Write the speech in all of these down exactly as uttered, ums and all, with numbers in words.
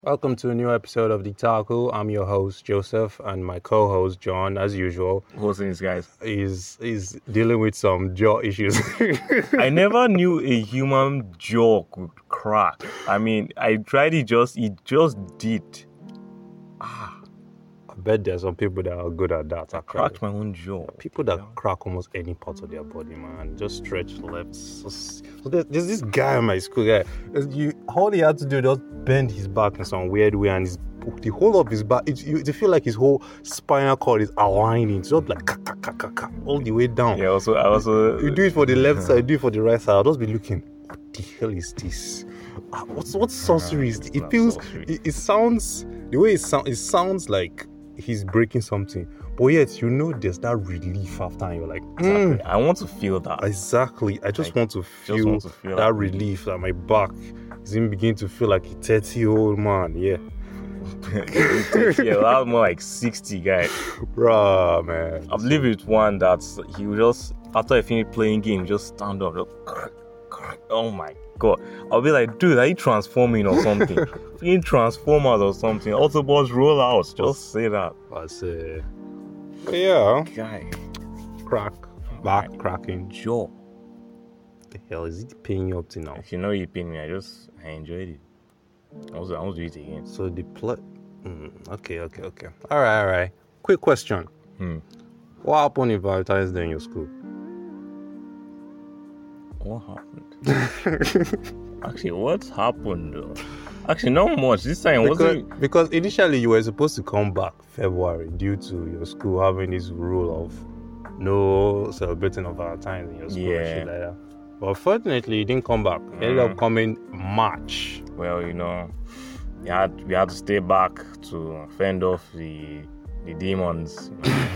Welcome to a new episode of The Taco. I'm your host, Joseph, and my co-host, John, as usual, Hosting these guys. is is dealing with some jaw issues. I never knew a human jaw could crack. I mean, I tried it just, it just did. Ah, I bet there's some people that are good at that. I actually. cracked my own jaw. People that crack almost any part of their body, man. Just stretch left. So, so there's, there's this guy in my school. Guy, you all he had to do was bend his back in some weird way, and his the whole of his back. It, you, you feel like his whole spinal cord is aligning. It's just like ka, ka, ka, ka, ka, all the way down. Yeah. Also, I also. You do it for the left side. You do it for the right side. I'll just be looking. What the hell is this? Ah, What's what sorcery is this? It's It not feels. sorcery. It, it sounds the way it sounds. It sounds like he's breaking something, but yet you know there's that relief after, and you're like, Exactly. mm, I want to feel that. exactly. I just Like, want to just feel, want to feel that that. relief that my back is even beginning to feel like a thirty-year-old man. Yeah, Yeah, that was more like sixty guy. bruh, man. I've lived with one that's he would just after I finish playing game, just stand up. Just, crack, crack. Oh my god! I'll be like, dude, are you transforming or something? Freaking Transformers or something. Autobots roll out. Just say that, That's uh, but yeah, guy. crack, back cracking. Jaw. The hell is it paying you up to now? If you know you paid me, I just I enjoyed it. I was I want to do it again. So the plot. Mm, okay, okay, okay. All right, all right. Quick question. Hmm. What happened in Valentine's Day in your school? What happened? Actually, what happened though? Actually, not much. This time Because, wasn't. because initially you were supposed to come back February due to your school having this rule of no celebrating of Valentine's in your school. and Yeah. shit like that. But fortunately, you didn't come back. You ended up Mm. coming March. Well, you know, we had we had to stay back to fend off the the demons.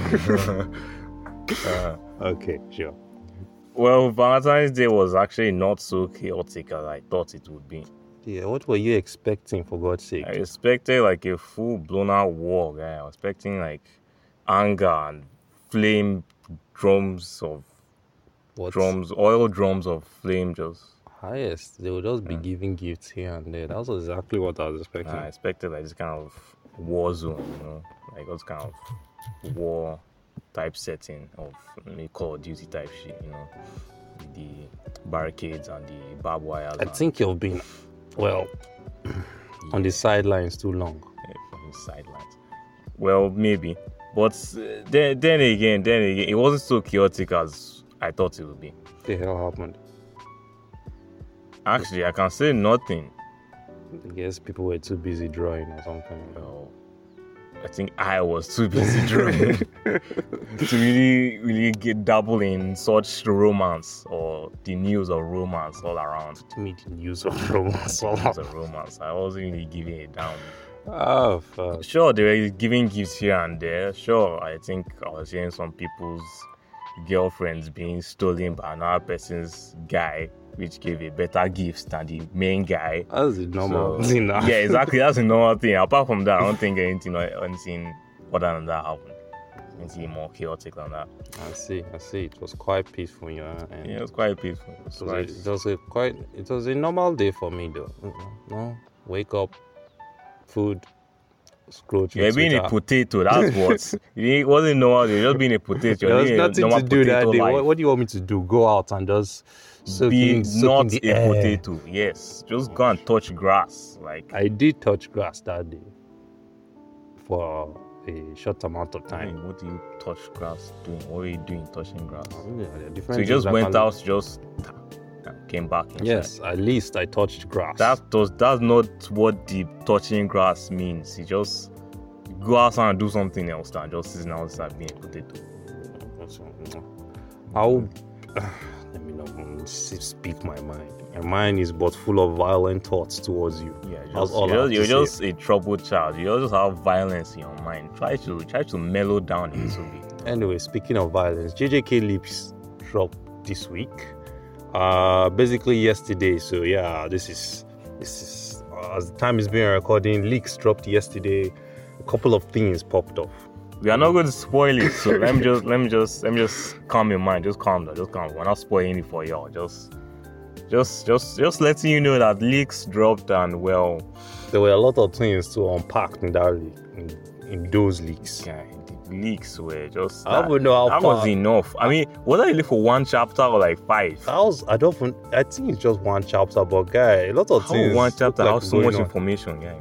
uh, Okay, sure. well, Valentine's Day was actually not so chaotic as I thought it would be. Yeah, what were you expecting, for God's sake? I expected like a full blown out war, guy. I was expecting like anger and flame drums of What? drums, oil drums of flame. Just Highest. They would just be Mm. giving gifts here and there. That was exactly what I was expecting. I expected like this kind of war zone, you know, like this kind of war type setting of maybe Call of Duty type shit, you know, with the barricades and the barbed wires. I and, think you've been, well, on the sidelines too long. yeah, from the sidelines. Well, maybe, but uh, then then again, then again, it wasn't so chaotic as I thought it would be. What the hell happened? Actually, I can say nothing. I guess people were too busy drawing or something. Well, I think I was too busy drawing to really, really get dabble in such romance or the news of romance all around. To me, the news of romance. The news of romance. I wasn't really giving it down. Oh, fuck. Sure, they were giving gifts here and there. Sure, I think I was hearing some people's girlfriends being stolen by another person's guy, which gave a better gift than the main guy. That's the normal So, thing now. yeah, exactly. That's a normal thing. Apart from that, I don't think anything, anything other than that happened. Anything more chaotic than that. I see, I see. It was quite peaceful, you know. And Yeah, it was quite peaceful. It was it, was a, quite- it was a quite, it was a normal day for me, though. Mm-mm. No, wake up, food, scroll through You're being a Twitter. potato. That's what. It wasn't normal. You're just being a potato. There You're was living a nothing normal to do that potato day. life. What, what do you want me to do? Go out and just soak Be in, soak not in the a air. potato. Yes, just go and touch grass. Like I did touch grass that day for a short amount of I time. mean, what do you touch grass doing? What are you doing touching grass? Yeah, there are So different you things just that went can- out, just came back inside. Yes, at least I touched grass. That does that's not what the touching grass means. You just go outside and do something else than just sitting outside being a potato. How? Let me not um, s- speak my mind. My mind is but full of violent thoughts towards you. Yeah, That's just, all I you're, have to you're say. just a troubled child. You just have violence in your mind. Try to try to mellow down a little bit. Anyway, speaking of violence, J J K Lips dropped this week. Uh, basically yesterday. So yeah, this is this is uh, as the time is being recording. Leaks dropped yesterday. A couple of things popped off. We are not going to spoil it, so let me just let me just let me just calm your mind. Just calm down. Just calm. We're not spoiling it for y'all. Just just, just, just letting you know that leaks dropped and well, there were a lot of things to unpack in that leak, in, in those leaks. yeah, the leaks were just. I don't even know how that far. was enough. I mean, whether you live for one chapter or like five. I was, I don't, even- I think it's just one chapter, but guy, a lot of How things. one look chapter? like How it's so much going on. information? Yeah.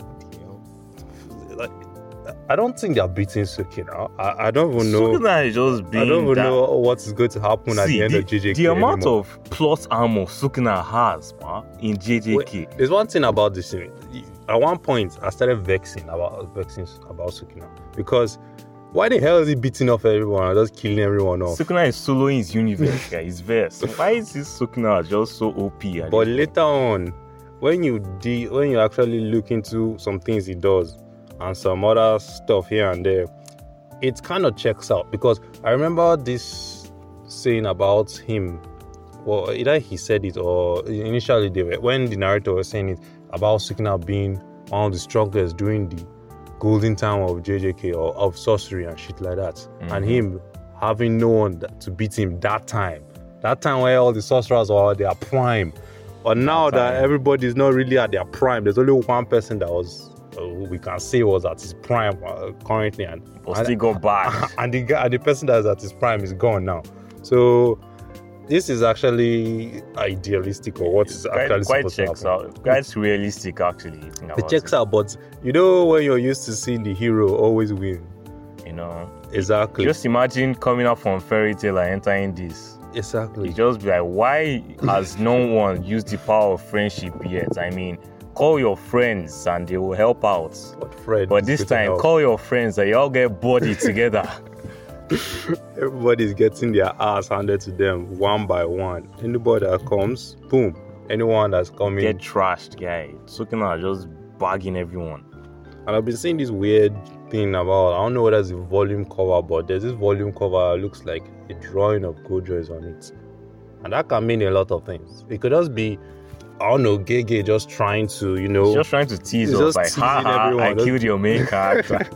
Like, I don't think they're beating Sukina. I, I don't even know. Sukuna is just being I don't even that. know what is going to happen at See, the end the, of J J K. the amount anymore. of plot armor Sukuna has, man, in J J K. Wait, there's one thing about this thing. At one point, I started vexing about vexing about Sukina because why the hell is he beating off everyone and just killing everyone off? Sukuna is soloing his universe, guy, his verse. Why is this Sukuna just so O P? at But this later on, when you de- when you actually look into some things he does and some other stuff here and there, it kind of checks out because I remember this saying about him. Well, either he said it or initially they were, when the narrator was saying it about Sukina being one of the strongest during the golden time of J J K or of sorcery and shit like that, Mhm. and him having no one that, to beat him that time, that time where all the sorcerers were at their prime. But now That that time. everybody's not really at their prime, there's only one person that was uh, who we can say was at his prime uh, currently, and But and, still got back. and the guy, and the person that's at his prime is gone now. So this is actually idealistic, or what is quite, actually quite supposed to checks happen. out. Quite realistic, actually. you think It about checks it, out, but you know when you're used to seeing the hero always win. You know, Exactly. just imagine coming up from Fairy Tail and entering this. exactly. You just be like, why has no one used the power of friendship yet? I mean, call your friends and they will help out. But Fred, But is this going to time, help. call your friends and you all get bodied together. Everybody's getting their ass handed to them one by one. Anybody that comes, boom. Anyone that's coming. Get trashed, guy. Sukuna just bagging everyone. And I've been seeing this weird thing about, I don't know whether it's a volume cover, but there's this volume cover that looks like a drawing of Gojo is on it. And that can mean a lot of things. It could just be, I don't know, Gege just trying to, you know. He's just trying to tease He's us, just like, teasing ha ha, everyone. I killed your main character.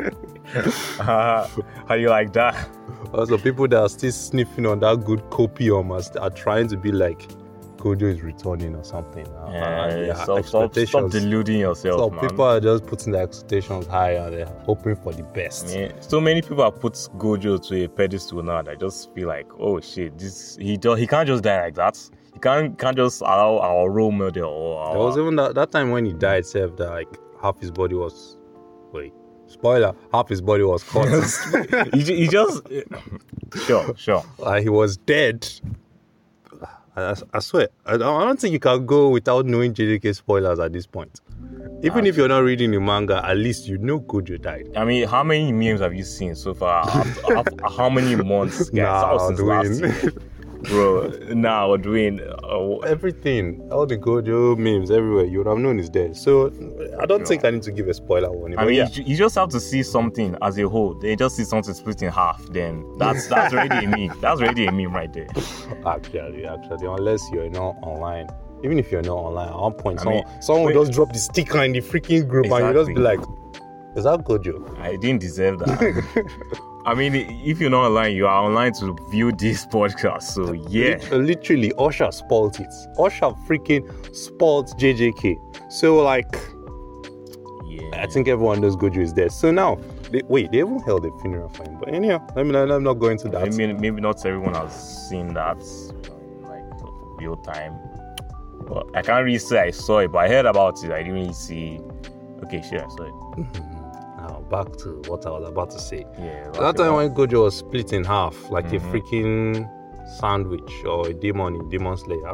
Ha, how you like that? Also, people that are still sniffing on that good copium are, are trying to be like, Gojo is returning or something. Uh, Yeah, and their stop, stop, stop expectations- deluding yourself, So man. people are just putting their expectations high and they're hoping for the best. Man, so many people have put Gojo to a pedestal now that I just feel like, oh shit, this he do, he can't just die like that. He can't can't just allow our role model or our, There was even that, that time when he died, self that like half his body was, wait, spoiler, half his body was cut. he, ju- he just sure sure. Like he was dead. I, I- I swear, I don't, I don't think you can go without knowing J J K spoilers at this point. Even if you're not reading the manga, at least you know Gojo died. I mean, how many memes have you seen so far? After, after, how many months, guys? Nah, That was since last Dwayne. year. Bro, now we're doing. Uh, Everything, all the Gojo memes everywhere, you would have known is dead. So I don't think I need to give a spoiler warning. I but mean, yeah. you, you just have to see something as a whole. They just see something split in half. Then that's that's already a meme. That's already a meme right there. Actually, actually, unless you're not online. Even if you're not online, at one point, I someone, mean, someone will wait. just drop the sticker in the freaking group and you just be like, is that Gojo? I didn't deserve that. I mean, if you're not online, you are online to view this podcast. So yeah, Lit- Literally, Usher spoiled it. Usher freaking spoiled J J K. So, like, yeah. I think everyone knows Gojo is dead. So now, they, wait, they even held a funeral for him. But anyhow, let me, let me not go into that. Maybe maybe not everyone has seen that um, like real time. But I can't really say I saw it, but I heard about it. I didn't really see. Okay, sure, I saw it. Now, back to what I was about to say. Yeah. That time when Gojo was split in half, like Mhm. a freaking sandwich or a demon in Demon Slayer,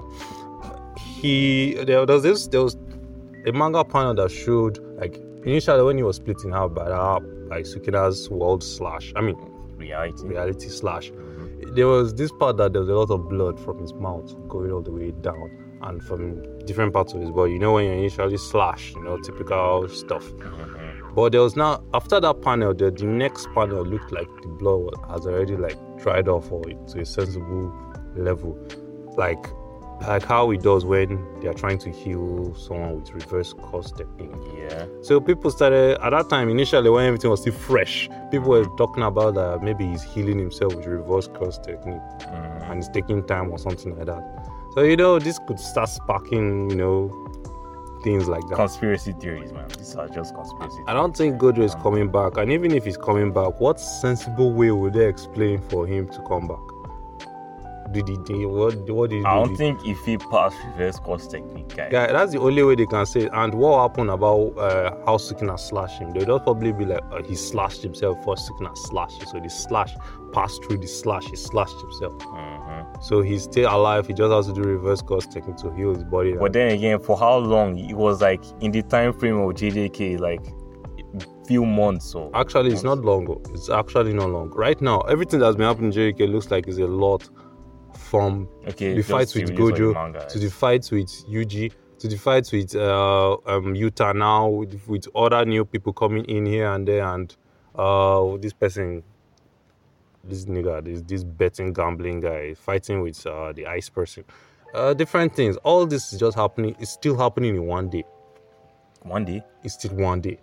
he there was this there was a manga panel that showed like initially when he was split in half by that by Sukina's world slash. I mean reality. reality slash. There was this part that there was a lot of blood from his mouth going all the way down and from different parts of his body. You know when you initially slash, you know, typical stuff. Mhm. But there was now after that panel, the, the next panel looked like the blood has already like dried off or to a sensible level, like like how it does when they are trying to heal someone with reverse cause technique. Yeah. So people started at that time initially when everything was still fresh. People were talking about that maybe he's healing himself with reverse cause technique Mhm. and it's taking time or something like that. So, you know, this could start sparking, you know, things like that. Conspiracy theories, man. These are just conspiracy theories. I don't think Gojo is coming back. And even if he's coming back, what sensible way would they explain for him to come back? Did he, did he what, what did he I do? don't think if he passed reverse course technique, guy. Yeah, that's the only way they can say it. And what happened about uh, how Sukuna slashed him? They'll just probably be like, uh, he slashed himself first, Sukuna slashed him. So the slash passed through the slash, he slashed himself. Mm-hmm. So he's still alive. He just has to do reverse course technique to heal his body. But then again, for how long? It was like in the time frame of J J K, like few months or Actually, months. it's not long. It's actually not long. Right now, everything that's been happening in J J K looks like it's a lot. From okay, the fights with Gojo to the fights with Yuji to the fights with uh, um, Yuta now with, with other new people coming in here and there, and uh, this person, this nigga, this this betting gambling guy fighting with uh, the ice person. Uh, different things. All this is just happening. It's still happening in one day. One day? It's still one day.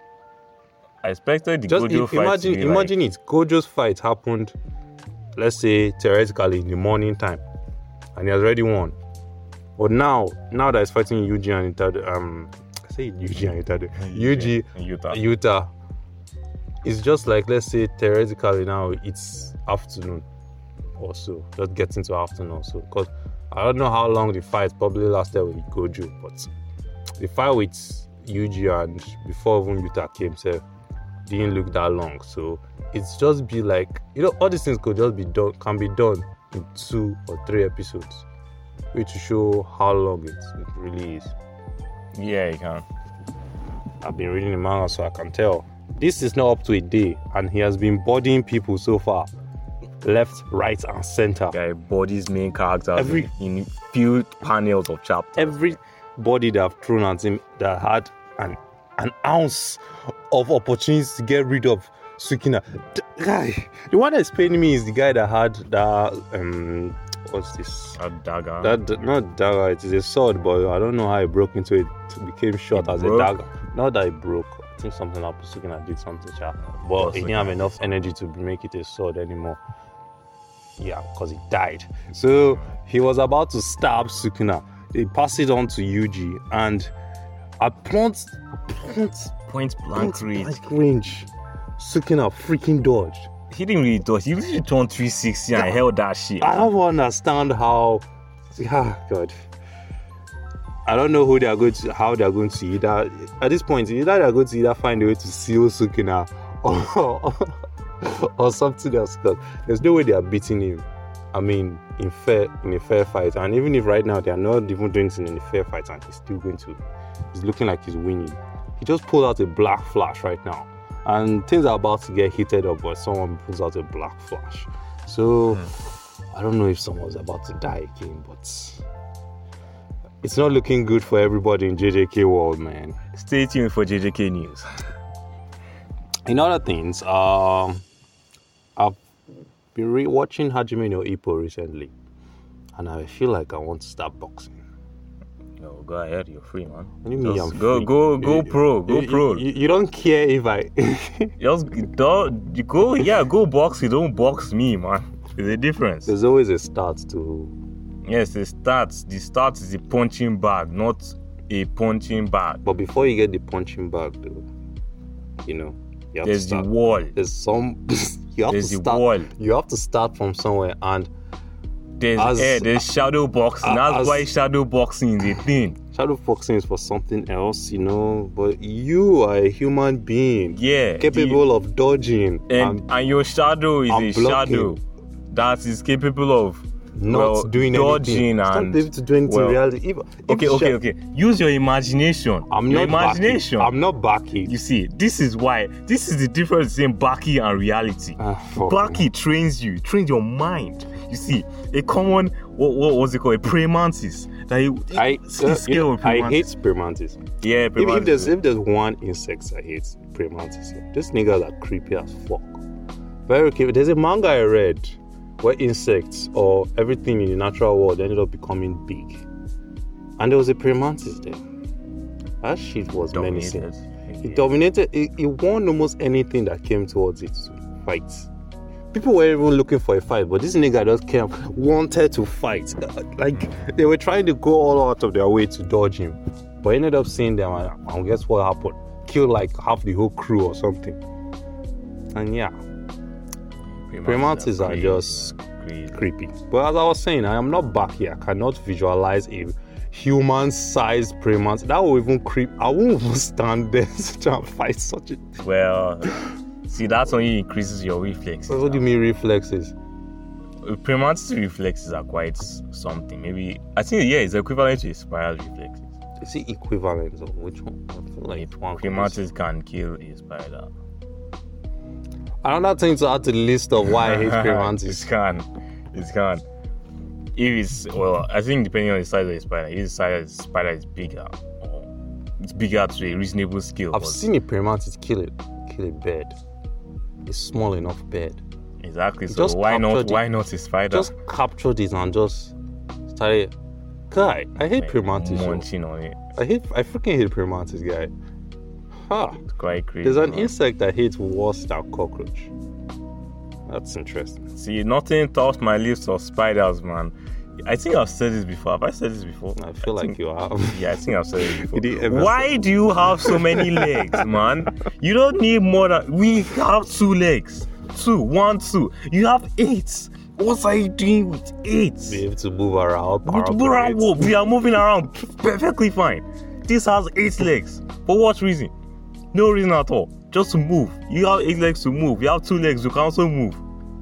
I expected the Just Gojo i- fight imagine, to be imagine like, it. Gojo's fight happened, let's say theoretically in the morning time, and he has already won. But now, now that he's fighting Yuji and Itado, um, I say Yuji and Itado, Yuji, Yuta. Yuta, it's just like, let's say theoretically now it's afternoon or so, just getting to afternoon or so. Because I don't know how long the fight probably lasted with Gojo, but the fight with Yuji and before even Yuta came, so didn't look that long. So it's just be like, you know, all these things could just be done, can be done in two or three episodes, which to show how long it, it really is. Yeah, you can. I've been reading the manga, so I can tell. This is not up to a day, and he has been bodying people so far, left, right, and center. Guy bodies main characters Every- in, in few panels of chapters. Everybody that have thrown at him that had an an ounce of opportunity to get rid of Sukuna. The guy, the one that's paying me is the guy that had that um what's this? A dagger. That not dagger, it is a sword, but I don't know how it broke into it. It became short It as broke? a dagger. Not that it broke. I think something happened. Sukuna did something, sha. But What's he the didn't have guy? enough energy to make it a sword anymore. Yeah, because he died. So he was about to stab Sukuna. They passed it on to Yuji, and at point, point, Point blank point range. blank range, Sukuna freaking dodged. He didn't really dodge. He literally turned three sixty and Yeah. held that shit. I don't understand how. Ah, God. I don't know who they are going to, how they are going to either. At this point, either they are going to either find a way to seal Sukuna or, or something else. Because there's no way they are beating him. I mean, in fair in a fair fight, and even if right now they are not even doing anything in a fair fight, and he's still going to, he's looking like he's winning. He just pulled out a black flash right now, and things are about to get heated up, but someone pulls out a black flash. So I don't know if someone's about to die again, but it's not looking good for everybody in J J K world, man. Stay tuned for J J K news. In other things, um, I've been re-watching Hajime no Ippo recently, and I feel like I want to start boxing. No, go ahead. You're free, man. What do you mean Just I'm go, free? go, go You- pro. Go you, pro. You, you don't care if I. Just don't, you go, yeah, go box. You don't box me, man. There's a difference. There's always a start to. Yes, the starts. The start is the punching bag, not a punching bag. But before you get the punching bag, though, you know, you have There's to the start. wall. There's some. you have There's to the start. wall. You have to start from somewhere, and There's As- eh, there's shadow boxing. That's as- why shadow boxing is a thing. shadow boxing is for something else, you know. But you are a human being, Yeah. capable of dodging the, and and and your shadow is I'm a blocking. shadow that is capable of not well, doing dodging anything. It's not and able to do anything well, in reality. If, if okay, sha- okay, okay. Use your imagination. I'm your not imagination. Baki. I'm not Baki. You see, this is why. This is the difference between Baki and reality. Ah, fuck. Baki trains you, trains your mind. You see, a common what what was it called? A praying mantis. That you, I see uh, the scale yeah, of praying I hate mantis. spear mantis. Yeah, If, praying if there's mantis. if there's one insect I hate, spear mantis. Yeah. These niggas are creepy as fuck. Very creepy. There's a manga I read where insects or everything in the natural world ended up becoming big, and there was a praying mantis there. That shit was menacing. Dominated. It dominated. It, it won almost anything that came towards it to fight. people were even looking for a fight, but this nigga just came, wanted to fight. Like, they were trying to go all out of their way to dodge him. But ended up seeing them, and, and guess what happened? Killed like half the whole crew or something. And yeah, primates are just crazy. creepy. But as I was saying, I am not back here. I cannot visualize a human-sized primate. That will even creep. I won't even stand there to try and fight such a... Well, see, that's only increases your reflexes. What do you mean reflexes? Primates' reflexes are quite something. Maybe, I think, yeah, it's equivalent to a spiral reflexes. Is it equivalent of which one? I feel like one. Primates can kill a spider. Another thing to add to the list of why I hate It primates. can. It can. If it's, well, I think depending on the size of the spider, if the size of the spider is bigger, or it's bigger to a reasonable scale. I've seen a primate kill it, kill a bird. A small enough bird. Exactly. So Just why not? captured it. Why not a spider? Just captured it and just started. Guy, I hate primates. yo. munching on it. I hate. I freaking hate primates, guy. Ha! It's quite crazy. There's an man. insect I hate worse than cockroach. That's interesting. See, nothing tops my list of spiders, man. I think I've said this before. Have I said this before? I feel like think, you have. Yeah, I think I've said it before. Did you ever Why do you have so many legs, man? You don't need more than... We have two legs. Two. One, two. You have eight. What are you doing with eight? Be able to move around. With around what? We are moving around perfectly fine. This has eight legs. For what reason? No reason at all. Just to move. You have eight legs to move. You have two legs. You can also move.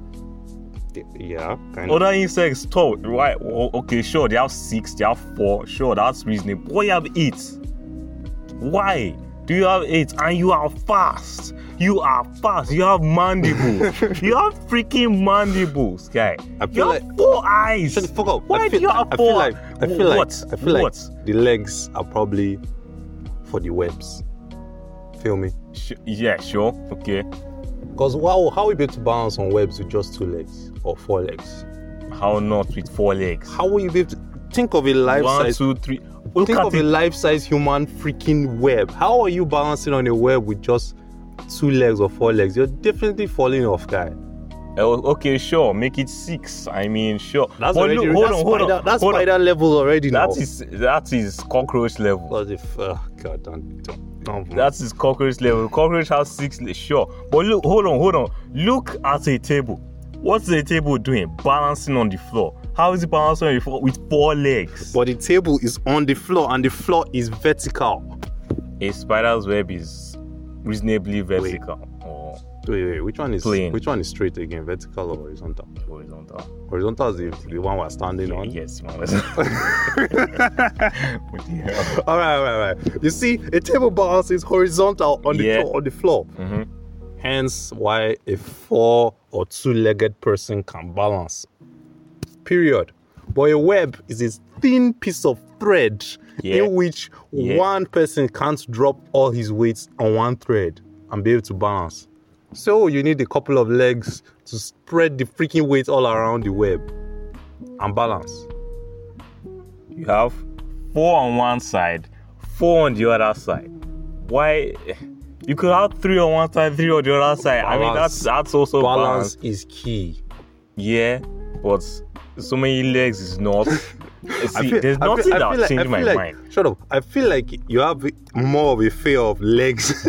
Yeah, kind of. Other insects, tall, right? o- Okay, sure, they have six, they have four. Sure, that's reasonable. Why you have eight? Why do you have eight? And you are fast. You are fast. You have mandibles. You have freaking mandibles, guy. I You feel have like- four eyes. Shut the fuck up. Why I feel, do you have I four feel like I feel like what? I feel like What? the legs are probably for the webs. Feel me? Sh- yeah, sure. Okay. Because wow, how will we be able to balance on webs with just two legs or four legs? How not with four legs? How will you be able to think of a life One, size? two, three. Look Think at of a it. life-size human freaking web. How are you balancing on a web with just two legs or four legs? You're definitely falling off, guy. Oh, okay, sure. Make it six. I mean, sure. That's But already look, hold that's on, hold spider, on. That's hold on. spider level already now. That is that is cockroach level. That's if uh, God don't don't. don't That is cockroach level. Cockroach has six legs, sure. But look, hold on, hold on. Look at a table. What's the table doing? Balancing on the floor. How is it balancing on the floor with four legs? But the table is on the floor and the floor is vertical. A spider's web is reasonably vertical or Wait, wait, which one is Plane. which one is straight again? Vertical or horizontal? horizontal. Horizontal is the, the one we're standing on. Yes, one was. What the hell? All right, all right, all right. You see, a table balance is horizontal on the Yeah. floor, on the floor. Mhm. Hence, why a four or two-legged person can balance. Period. But a web is a thin piece of thread Yeah. in which Yeah. one person can't drop all his weight on one thread and be able to balance. So you need a couple of legs to spread the freaking weight all around the web and balance. You have four on one side, four on the other side. Why? You could have three on one side, three on the other side. I mean, Balance. that's that's also Balance balance. is key. Yeah, but so many legs is not. See, there's I feel- nothing I that feel like- changed I my feel like- mind. Shut up. I feel like you have more of a fear of legs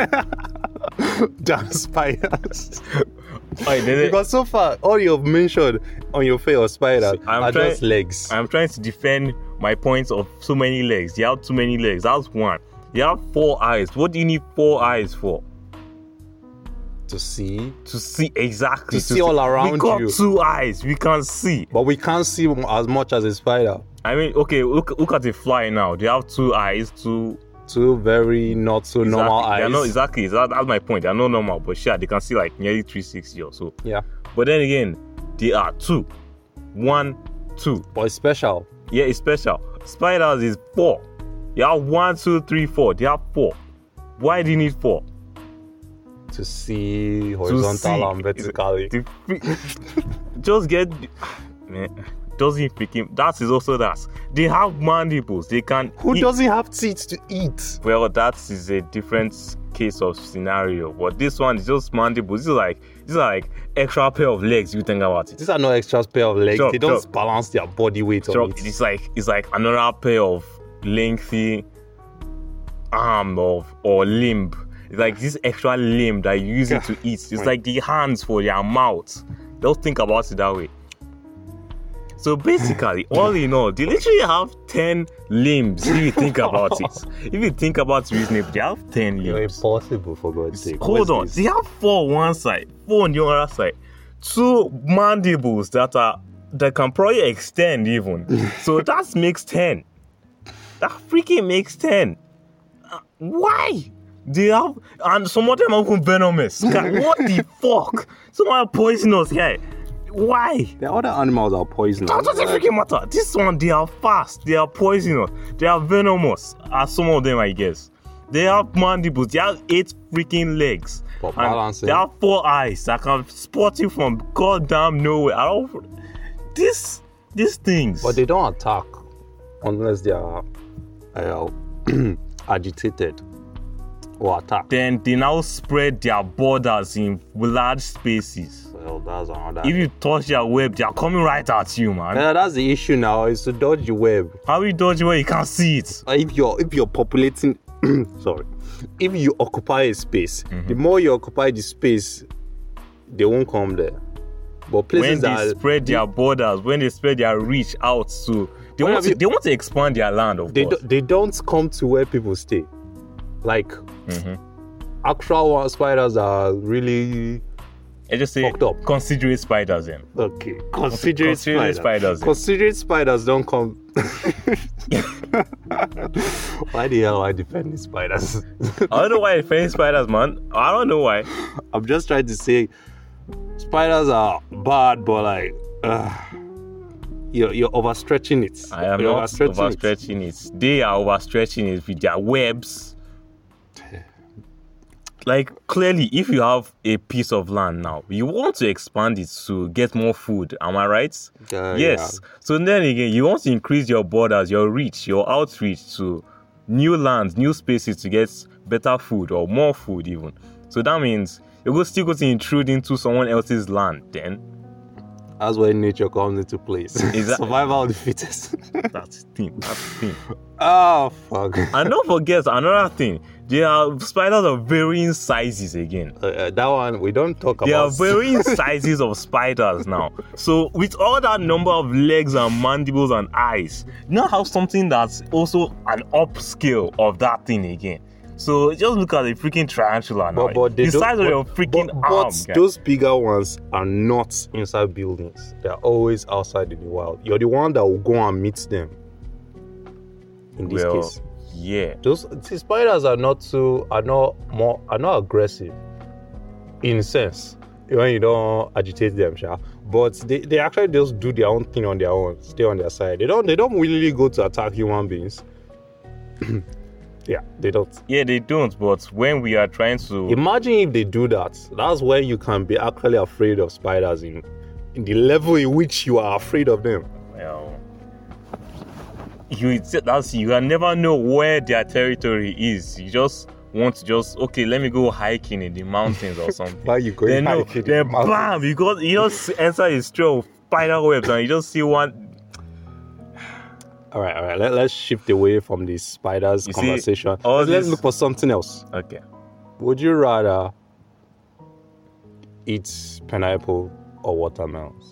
than spiders. Alright, then- Because so far, all you've mentioned on your fear of spiders See, I'm are trying- just legs. I'm trying to defend my points of so many legs. You have too many legs. That's one. You have four eyes. What do you need four eyes for? To see, To see exactly. To see all around We got you. two eyes. We can see. but we can't see as much as a spider. I mean, okay, look look at a fly now. They have two eyes, two Two very not so normal exactly. eyes. They're not exactly. That, that's my point. They're not normal, but sure, they can see like nearly three sixty or so. Yeah, But then again, they are two, one, two. but it's special. Yeah, it's special. Spiders is four. You have one, two, three, four. They have four. Why do you need four? To see To horizontal see. and vertically. The fre- Just get. Man, doesn't freaking. That is also that. They have mandibles. They can. Who eat. doesn't have teeth to eat? Well, that is a different case of scenario, but this one is just mandibles. This is like this is like extra pair of legs. You think about it. These are not extra pair of legs. Sure, they don't sure. balance their body weight So on it. it's like it's like another pair of lengthy arm of or limb. It's like this extra limb that you use it to eat. It's like the hands for their mouth. Don't think about it that way. So basically, all in all, they literally have ten limbs. If you think about it, if you think about it reasonably, they have ten You're limbs. impossible, for God's sake. Hold What's on, this? they have four on one side, four on the other side, two mandibles that are that can probably extend even. So that makes ten. That freaking makes ten. Uh, why? They have, and some of them are even venomous. God, what the fuck? Some are poisonous here. Why? The other animals are poisonous. That doesn't freaking matter. This one, they are fast. They are poisonous. They are venomous. As some of them, I guess. They have mandibles. They have eight freaking legs. For And balancing. they have four eyes that can spot you from goddamn nowhere. I don't. This, these things. But they don't attack unless they are uh, agitated or attack. Then they now spread their borders in large spaces. Well, that's another. If you touch their web, they are coming right at you, man. Yeah, that's the issue now, is to dodge the web. How you dodge where you can't see it? If you're if you're populating, sorry, if you occupy a space, Mm-hmm. the more you occupy the space, they won't come there. But places When they that spread their borders, when they spread their reach out, so they When want have to, you- they want to expand their land, of they course. do, they don't come to where people stay. Like Mm-hmm. actual one spiders are really I just say fucked up. considerate spiders then. okay. Considerate, Considerate spiders. spiders, yeah. Considerate spiders don't come. Why the hell I defend these spiders? I don't know why defending spiders, man. I don't know why. I'm just trying to say spiders are bad, but like uh, you're you're overstretching it. I am you're not overstretching it. overstretching it. They are overstretching it with their webs. Like, clearly, if you have a piece of land now, you want to expand it to get more food. Am I right? Uh, Yes. So then again, you want to increase your borders, your reach, your outreach to new lands, new spaces to get better food or more food even. So that means you're go- still going to intrude into someone else's land then. That's where nature comes into place. that- Survival of the fittest. That's the thing. That's the thing. Oh fuck. And don't forget another thing. They are spiders of varying sizes again. Uh, uh, that one we don't talk There are about. varying sizes of spiders now. So with all that number of legs and mandibles and eyes, you now have something that's also an upscale of that thing again. So just look at the freaking tarantula now. But, but they the don't- size but, of your freaking but, arm. but guy. those bigger ones are not inside buildings. They're always outside in the wild. You're the one that will go and meet them. In this well, case, yeah. those see, spiders are not too are not more are not aggressive in a sense when you don't agitate them, sha. But they, they actually just do their own thing on their own, stay on their side. They don't they don't really go to attack human beings. Yeah, they don't. Yeah, they don't, but when we are trying to Imagine if they do that. That's when you can be actually afraid of spiders in in the level in which you are afraid of them. well you that's you can never know where their territory is. You just want to just okay, let me go hiking in the mountains or something. Why you going then no, hiking in the then mountains? bam, you got you just enter a trail of spider webs and you just see one. All right, all right. Let, let's shift away from this spiders You see, conversation. all Let's, let's this- look for something else. Okay. Would you rather eat pineapple or watermelons?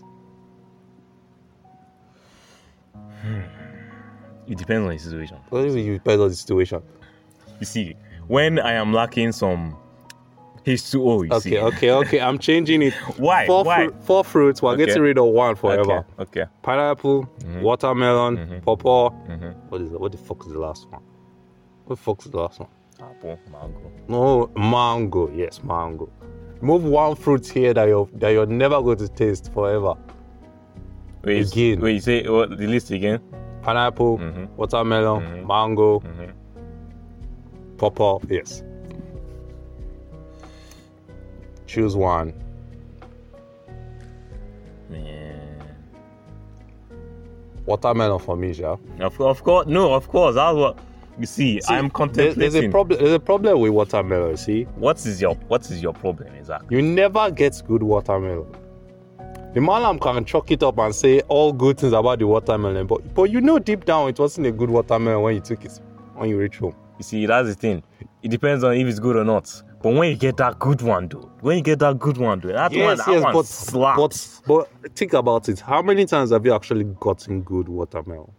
It depends on the situation. Well, it depends on the situation. You see, when I am lacking some H two O, you Okay, see. okay, okay. I'm changing it. Why? Four, Why? Fruit, four fruits. We're Okay. getting rid of one forever. Okay. Okay. Pineapple, watermelon, Mhm. pawpaw. Mhm. What is it? What the fuck is the last one? What the fuck is the last one? Apple, mango. No, mango. Yes, mango. Move one fruit here that you're that you're never going to taste forever. Wait, Again. wait, you say what, the list again? Pineapple, Mhm. watermelon, Mhm. mango, Mhm. pawpaw. Yes. Choose one. Man. Watermelon for me, yeah. Of, of course, no, of course. That's what. You see, See, I'm there- contemplating. There's a problem. There's a problem with watermelon. See, What is your What is your problem exactly? you never get good watermelon. The malam can chalk it up and say all good things about the watermelon, but but you know deep down it wasn't a good watermelon when you took it when you reach home. You see, that's the thing. It depends on if it's good or not. But when you get that good one, though, when you get that good one, though, that one, Yes, that yes, one but, slaps. but but think about it. How many times have you actually gotten good watermelon?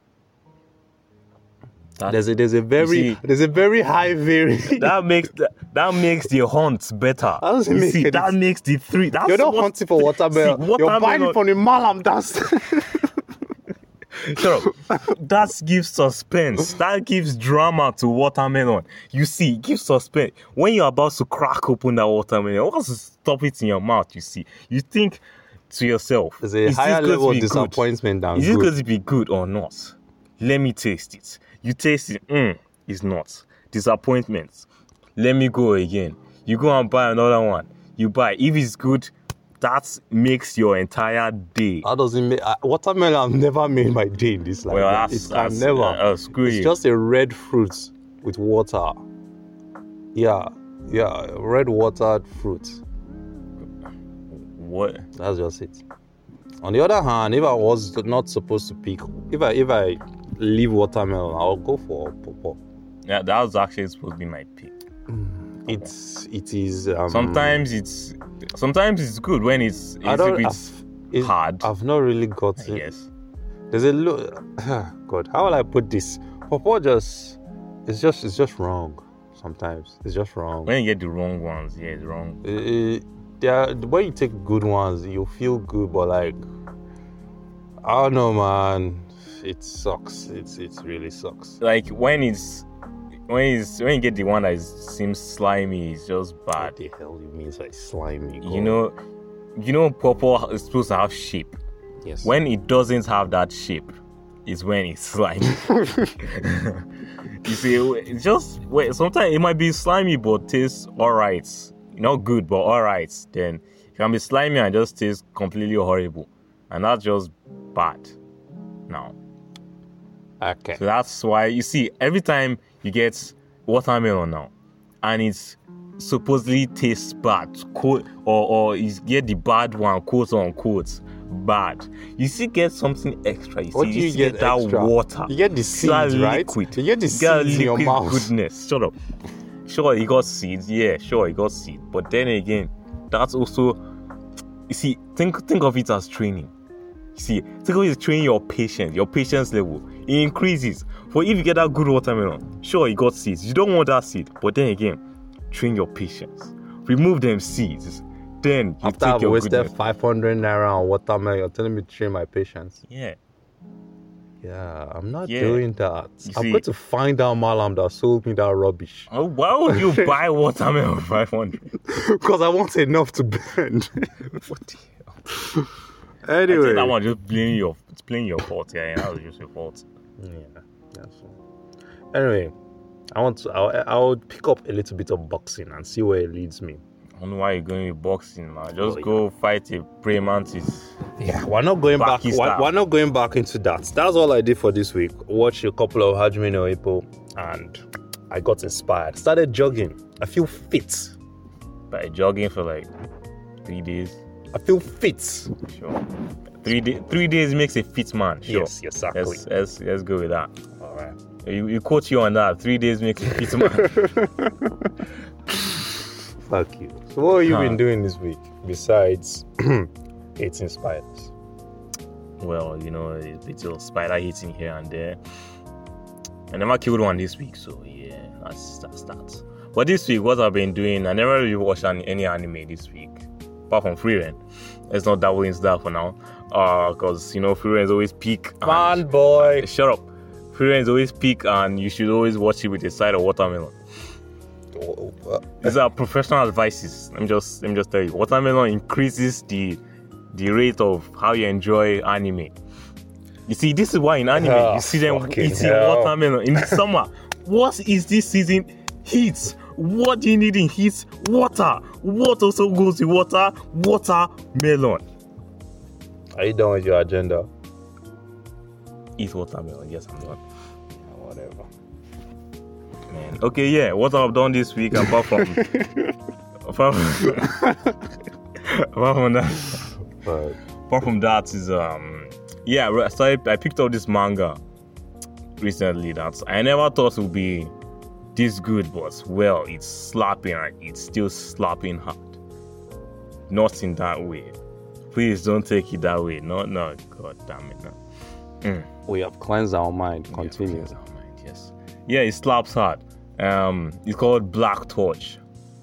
That- There's a there's a very see- there's a very high variation. that makes the, that makes the hunt better. How does it You make see, it- that makes the three. That's You're not what, hunting for watermelon. See, You're buying watermelon- it from the malam. That's Shut up. That gives suspense. That gives drama to watermelon. You see, it gives suspense. When you're about to crack open that watermelon, what's to stop it in your mouth? You see, you think to yourself, there's a is this higher going to level of be good? disappointment than Is it good. going to be good or not? Let me taste it. You taste it, mm, it's not. Disappointment. Let me go again. You go and buy another one. You buy. If it's good, that makes your entire day. How does it make uh, watermelon? I've never made my day in this life. Well, it that's, can that's never. Uh, screw It's you. just a red fruit with water. Yeah, yeah, red watered fruit. What? That's just it. On the other hand, if I was not supposed to pick, if I if I leave watermelon, I'll go for pawpaw. Yeah, that was actually supposed to be my pick. It's it is. Um, Sometimes it's sometimes it's good when it's I it's, don't. it's I've, it- hard. I've not really gotten. yes. There's a look. God, how will I put this? Pawpaw just, it's just, it's just wrong. Sometimes it's just wrong. When you get the wrong ones, yeah, it's wrong. Uh, there, when you take good ones, you feel good, but like, I don't know, man. It sucks. It's it really sucks. Like when it's when it's when you get the one that is, seems slimy, it's just What bad. the hell you mean by slimy? You God? know, you know, pawpaw is supposed to have shape. Yes. When it doesn't have that shape, is when it's slimy. You see, it's just wait. Sometimes it might be slimy but tastes alright. Not good, but alright. Then it can be slimy and just taste completely horrible, and that's just bad. Now, Okay. so that's why you see every time you get watermelon now, and it's supposedly tastes bad, quote, or or you get the bad one, quote unquote, bad. You still get something extra. You What see, do you still get that extra? water. You get the That seeds, right? liquid. You get the You get seeds in your liquid mouth. Goodness, shut up. Sure, you got seeds. Yeah, sure, you got seeds. But then again, that's also, you see, think think of it as training. You see, think of it as training your patience, your patience level. It increases. For if you get that good watermelon, sure, you got seeds. You don't want that seed. But then again, train your patience. Remove them seeds. Then you After take I've your wasted goodness. five hundred naira on watermelon, you're telling me to train my patience. Yeah. Yeah, I'm not Yeah. doing that. You I'm see- going to find out Malam that sold me that rubbish. Oh, why would you buy watermelon five hundred? Because I want enough to burn. What the hell? I Anyway. think that one just blaming your, it's playing your fault. Yeah, that was just your fault. Yeah, that's all. Anyway, I want to. I'll, I'll pick up a little bit of boxing and see where it leads me. I don't know why you're going with boxing, man. Just Oh, go fight a prey mantis. Yeah, we're not going back. Baki We're, style. we're not going back into that. That's all I did for this week. Watch a couple of Hajime no Ippo, and I got inspired. Started jogging. I feel fit. By jogging for like three days. I feel fit. Sure. Three day, three days makes a fit man. Sure. Yes, exactly. Let's, let's let's go with that. All right. You, you quote you on that. Three days makes a fit man. Fuck you. So what have you Huh. been doing this week besides eating spiders? Well, you know, a bit of spider hitting here and there. I never killed one this week, so yeah, that's that's that. But this week, what I've been doing, I never really watched any, any anime this week, apart from Free Ren. Let's not dabble into that for now, uh, because you know Free Ren is always peak. Man, boy. Shut up. Free Ren is always peak, and you should always watch it with a side of watermelon. Oh, uh, These are professional advices. Let me just let me just tell you, watermelon increases the the rate of how you enjoy anime. You see, this is why in anime Ah, you see them fucking eating hell. watermelon in the summer. What is this season? Heat. What do you need in heat? Water. What also goes with water? Watermelon. Are you done with your agenda? Eat watermelon. Yes, I'm done. Whatever. Man. Okay, yeah. What I've done this week, apart from, apart from, apart from that, But apart from that is um, yeah. I started. I picked up this manga recently that I never thought would be this good, but well, it's slapping. It's still slapping hard. Not in that way. Please don't take it that way. No, no. God damn it, no. Mm. we have cleansed our mind. Continue. Yeah, our mind, yes. Yeah, it slaps hard. Um, it's called Black Torch.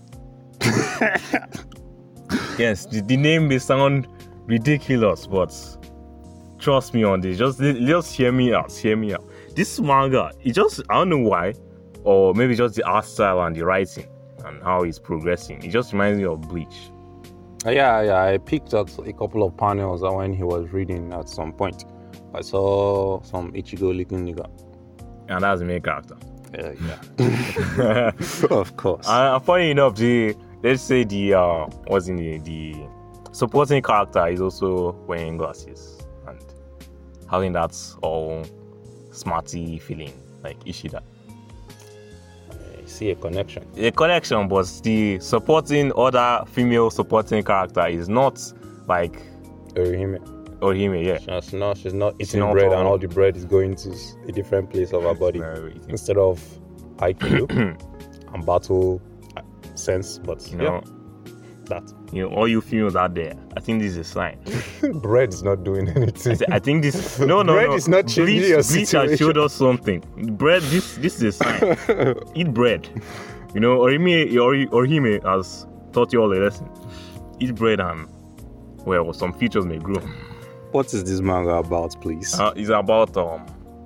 Yes, the, the name may sound ridiculous, but trust me on this. Just just hear me out. Hear me out. This manga, it just I don't know why, or maybe just the art style and the writing and how it's progressing. It just reminds me of Bleach. Uh, yeah, yeah. I picked out a couple of panels when he was reading at some point. I saw some Ichigo looking nigga. And that's the main character. Uh, yeah. Of course. Uh, funny enough, the let's say the uh, what's in the, the supporting character is also wearing glasses and having that all smarty feeling like Ishida. I see a connection. A connection, but the supporting other female supporting character is not like Orihime. Orihime, yeah. She's not, she's not eating not bread all- and all the bread is going to a different place of her body. Very- Instead of Aikido and battle sense, but You know, yeah, that. you know, all you females out there, I think this is a sign. Bread is not doing anything. I say- I think this no no Bread no. is not changing Bleach, your Bleach has situation. showed us something. Bread. This this is a sign. Eat bread. You know, Orihime Ori- Orihime has taught you all a lesson. Eat bread and well, some features may grow. What is this manga about, please? Uh, it's about um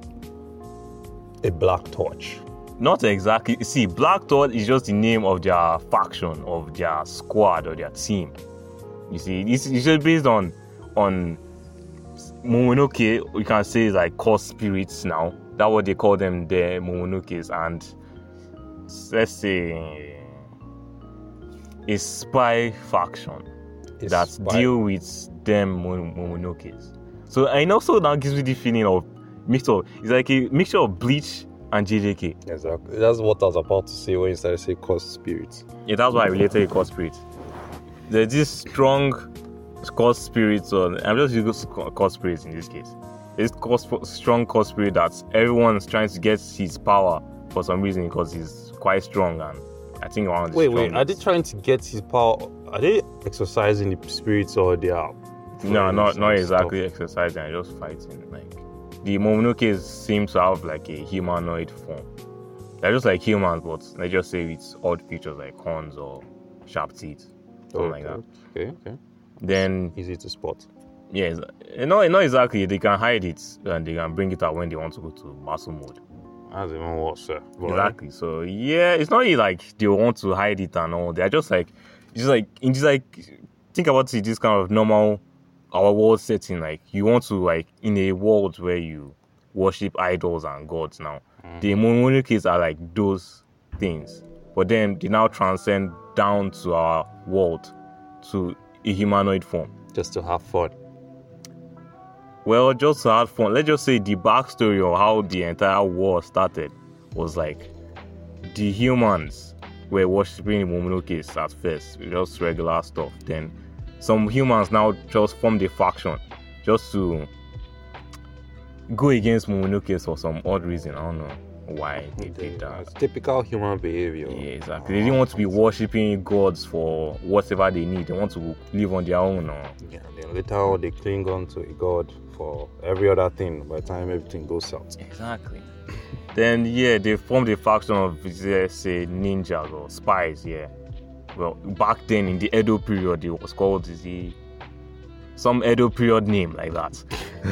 a black torch. not exactly. See, Black Torch is just the name of their faction, of their squad, or their team. You see, it's, it's just based on on Momonoke. We can say it's like core spirits now. That's what they call them, the Momonokes, and let's say a spy faction A that spy- deal with them Mon- Momonokes. So and also that gives me the feeling of mixture. It's like a mixture of Bleach and J J K. Exactly. That's what I was about to say when you started to say cursed spirits. Yeah, that's why I related to core spirit. There's this strong core spirit, or I'm just using core spirit in this case. There's core, strong core spirit that everyone's trying to get his power for some reason because he's quite strong, and I think one of the Wait, wait. Are they strongest. trying to get his power? Are they exercising the spirits or they are? No, friends not not and exactly exercising, just fighting. Like the Momonokes seem to have like a humanoid form. They're just like humans, but let's just say it's odd features like horns or sharp teeth, stuff? something like that. Okay, okay. Then Easy to spot. yeah, it's- no, not exactly. They can hide it and they can bring it out when they want to go to battle mode. That's even worse, sir. But, Exactly. So yeah, it's not really like they want to hide it and all. They're just like, it's just like, it's just like, think about it. This kind of normal, our world setting. Like you want to like in a world where you worship idols and gods. Now the Momonokes are like those things, but then they now transcend down to our world, to a humanoid form. Just to have fun. Well, just to have fun. Let's just say the backstory of how the entire war started was like the humans were worshipping Momonokes at first, just regular stuff. Then some humans now just formed a faction just to go against Momonokes for some odd reason. I don't know why they did that. It's typical human behavior. Yeah, exactly. They didn't want to be worshipping gods for whatever they need. They want to live on their own. Or, Yeah, then later on they cling on to a god for every other thing by the time everything goes south. Exactly. Then yeah, they formed a faction of let's say ninjas or spies. Yeah. Well, back then in the Edo period, it was called the some Edo period name like that.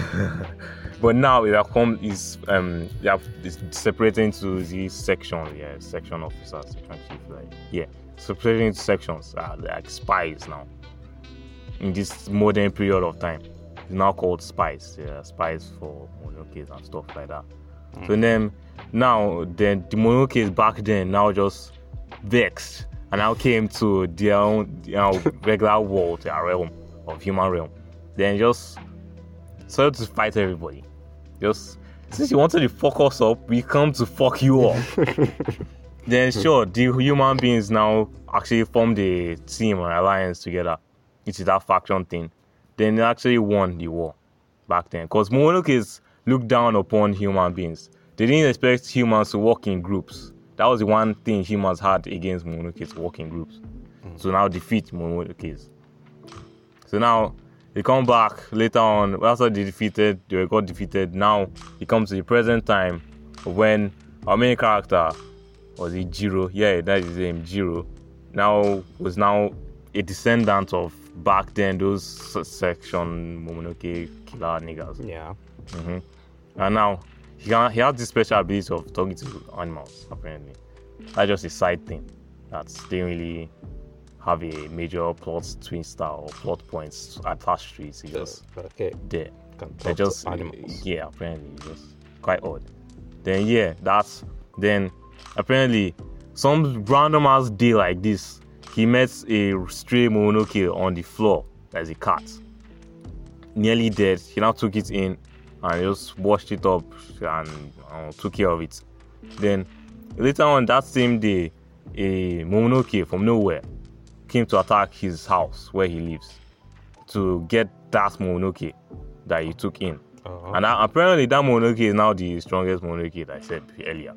But now it have come is um they have it's separated into these sections. Yeah, section officer, section chief. Like yeah, separated into sections. Uh, like spies now. In this modern period of time, it's now called spies. Yeah, spies for Monokes and stuff like that. So then now then the Monokes back then now just vexed and now came to their own you know, regular world, their realm of human realm. Then just started to fight everybody. Just since you wanted to fuck us up, we come to fuck you up. Then sure, the human beings now actually formed a team or alliance together. It is that faction thing. Then they actually won the war back then. Because Momonokes looked down upon human beings. They didn't expect humans to work in groups. That was the one thing humans had against Momonokes, work in groups. Mm. So now defeat Momonokes. So now they come back later on. After they defeated, they got defeated. Now it comes to the present time when our main character, was it Jiro? Yeah, that is his name, Jiro. Now was now a descendant of back then those section Momonoke killer niggas. Yeah. Mm-hmm. And now he can, he has this special ability of talking to animals. Apparently, that's just a side thing. That's didn't really have a major plot twist or plot points attached to it. It's just okay. there. Can They talk just to animals. Yeah, apparently it's just quite odd. Then yeah, that's then apparently some random ass day like this, he met a stray Momonoke on the floor as a cat, nearly dead. He now took it in and just washed it up and uh, took care of it. Then later on that same day, a Momonoke from nowhere came to attack his house where he lives to get that Momonoke that he took in. Uh-huh. And uh, apparently that Momonoke is now the strongest Momonoke that I said earlier.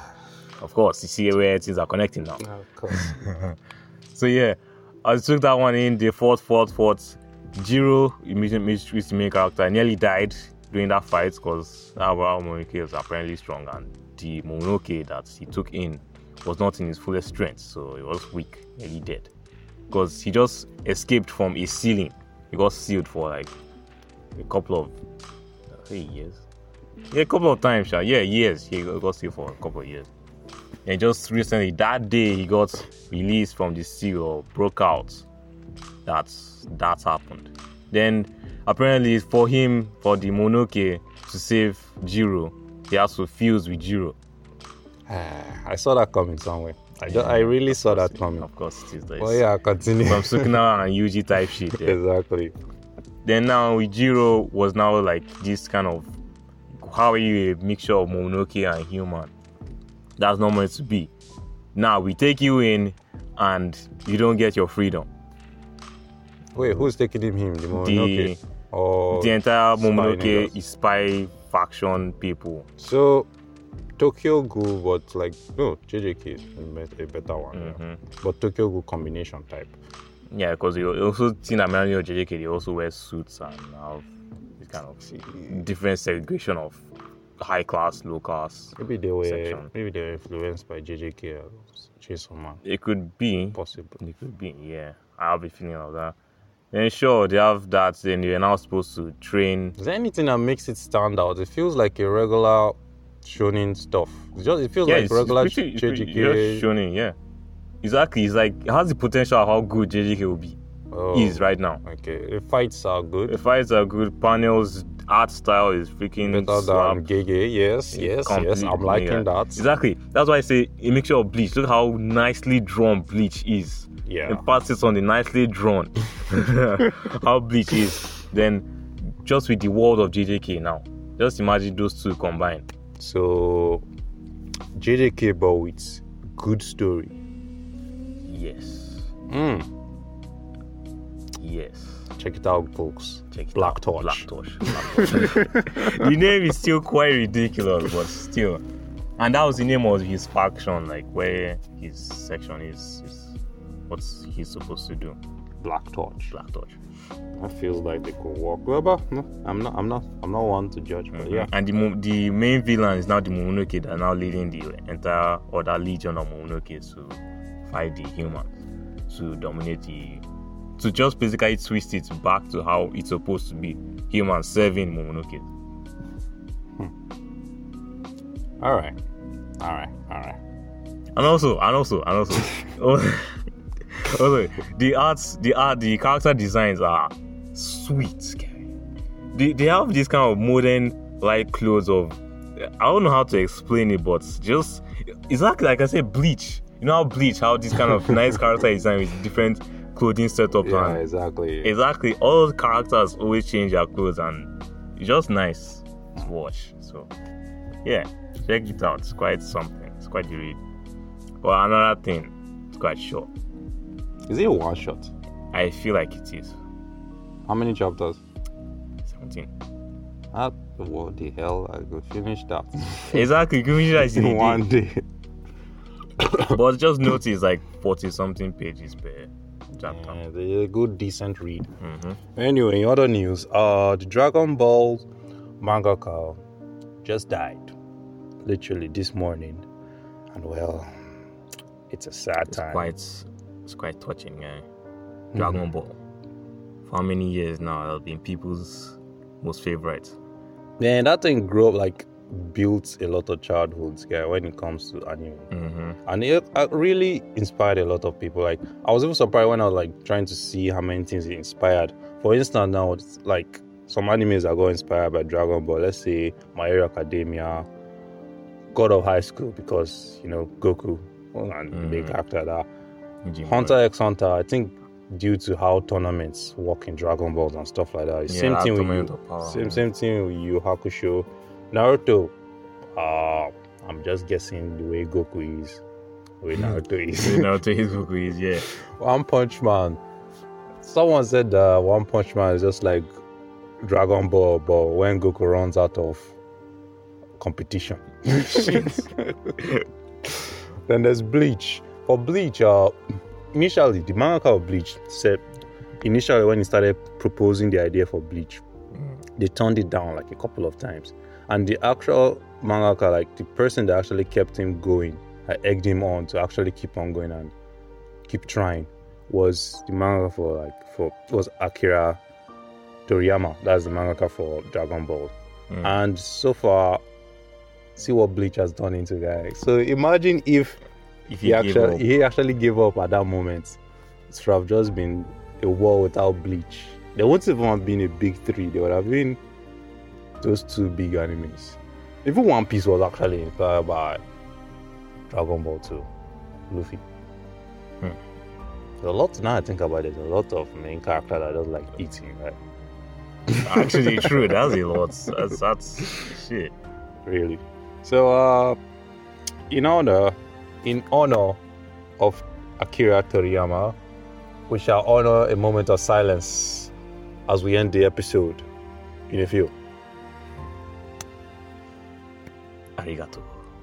Of course, you see where things are connecting now. No, of course. So yeah, I took that one in, they fought, fought, fought. Jiro, the main character, nearly died during that fight because that Momonoke is apparently strong and the Momonoke that he took in was not in his fullest strength, so he was weak, nearly dead. Because he just escaped from a ceiling. He got sealed for like a couple of uh, years. Yeah, a couple of times, yeah, years. He got sealed for a couple of years. And just recently, that day, he got released from the seal or broke out. That's that's happened. Then apparently, for him, for the Momonoke to save Jiro, he has to fuse with Jiro. I saw that coming somewhere. I, just, I really saw that coming. Of course, it is. There. Oh yeah, continue. From Sukuna and Yuji type shit. There. Exactly. Then now Jiro was now like this kind of, how are you a mixture of Momonoke and human? That's not meant to be. Now we take you in and you don't get your freedom. Wait, who's taking him? Him, the Momonoke? The, or the entire spy Momonoke niggas? is spy faction people. So Tokyo Ghoul, but like no, J J K is a better one. Mm-hmm. Yeah. But Tokyo Ghoul combination type. Yeah, because you also see in American J J K, they also wear suits and have this kind of different segregation of high class, low class. Maybe they were section. maybe they were influenced by J J K or Chainsaw Man. It could be. Possibly. It could be, yeah. I have a feeling of that. Then sure, they have that, then they're now supposed to train. Is there anything that makes it stand out? It feels like a regular shonen stuff. It's just it feels Yeah, like it's, regular it's pretty, it's J J K. pretty just shonen, yeah. Exactly, it's like, it has the potential of how good J J K will be. Oh, Is right now. Okay, the fights are good. The fights are good, panels, art style is freaking Better slap. than Gege. Yes, yes, yes. I'm liking yeah. that. Exactly. That's why I say a mixture of Bleach. Look how nicely drawn Bleach is. Yeah. It passes on the nicely drawn. How Bleach is. Then just with the world of J J K now. Just imagine those two combined. So J J K but with good story. Yes. Mm. Yes. Check it out, folks. Check it Black out. Torch. Black Torch. Black Torch. The name is still quite ridiculous, but still. And that was the name of his faction, like where his section is, is what he's supposed to do. Black Torch. Black Torch. That feels like they could work. Well, but no, I'm not. I'm not. I'm not one to judge. But Mhm. yeah. And the mo- the main villain is now the Momonoke that are now leading the entire other legion of Momonoke to fight the humans, to dominate the, to just basically twist it back to how it's supposed to be. Humans serving Momonoke. All right. All right. All right. And also, and also, and also, also, the arts, the art, the character designs are sweet. They they have this kind of modern like clothes of, I don't know how to explain it, but just exactly like I said, Bleach. You know how Bleach, how this kind of nice character design with different clothing setup. Yeah, and exactly. exactly. All those characters always change their clothes, and it's just nice to watch. So, yeah, check it out. It's quite something. It's quite the read. Well, another thing, it's quite short. Is it a one shot? I feel like it is. How many chapters? seventeen. Ah, what the hell? I could finish that. Exactly, give me that in one day. But just notice like forty something pages per chapter. Yeah, they're a good, decent read. Mm-hmm. Anyway, in other news, uh, the Dragon Ball mangaka just died, literally this morning, and well, it's a sad It's time. quite, it's quite touching. Yeah. Dragon Mm-hmm. Ball. For how many years now? It's been people's most favorite. Man, that thing grew up like built a lot of childhoods, yeah, when it comes to anime. Mm-hmm. And it uh, really inspired a lot of people. Like, I was even surprised when I was like trying to see how many things it inspired. For instance, now it's like some animes that got inspired by Dragon Ball. Let's say My Hero Academia, God of High School, because you know Goku and the big Mhm. character that Jim Hunter Boy. x Hunter. I think due to how tournaments work in Dragon Balls and stuff like that. Yeah, same that thing with tournament you. of power. Same same thing with Yu Yu Hakusho. Naruto. Uh, I'm just guessing the way Goku is, the way Naruto is. You know, to his Goku is, yeah. One Punch Man. Someone said uh, One Punch Man is just like Dragon Ball, but when Goku runs out of competition. Then there's Bleach. For Bleach, uh, initially the mangaka of Bleach said, initially when he started proposing the idea for Bleach, they turned it down like a couple of times. And the actual mangaka, like the person that actually kept him going, I egged him on to actually keep on going and keep trying, was the mangaka for like for was Akira Toriyama. That's the mangaka for Dragon Ball. Mm. And so far, see what Bleach has done into guy. So imagine if If he he gave actually up, he actually gave up at that moment. It would have just been a war without Bleach. There wouldn't even have been a big three. There would have been those two big animes. Even One Piece was actually inspired by Dragon Ball too. Luffy. Hmm. There's a lot, now I think about it, there's a lot of main characters that just like eating, right? actually, true. That's a lot. That's, that's shit. Really. So, uh, in honor, in honor of Akira Toriyama, we shall honor a moment of silence as we end the episode in a few. Arigato.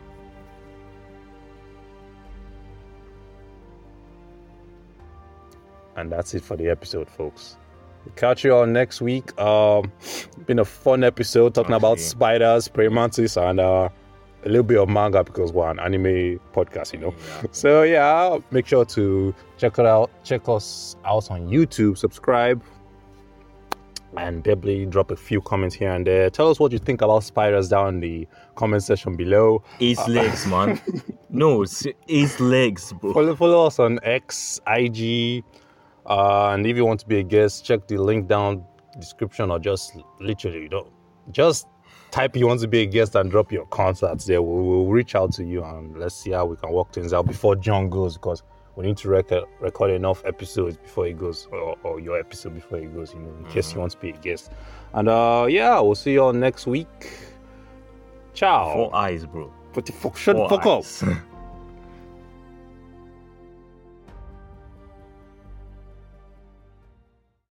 And that's it for the episode, folks. We'll catch you all next week. Um, been a fun episode talking about Okay. spiders, praying mantis, and uh, a little bit of manga because we're an anime podcast, you know. Yeah. So yeah, make sure to check it out. Check us out on YouTube. Subscribe, and probably drop a few comments here and there. Tell us what you think about spiders down in the comment section below. Eight legs, man. No, it's eight legs, bro. Follow, follow us on X, I G, uh, and if you want to be a guest, check the link down description, or just literally, you know, just type you want to be a guest and drop your contacts there. We'll, we'll reach out to you and let's see how we can work things out before John goes, because we need to record record enough episodes before he goes, or, or your episode before he goes, you know, in case you want to be a guest. And uh, yeah, we'll see you all next week. Ciao. Four eyes, bro. What the fuck? Shut the Four fuck up. eyes.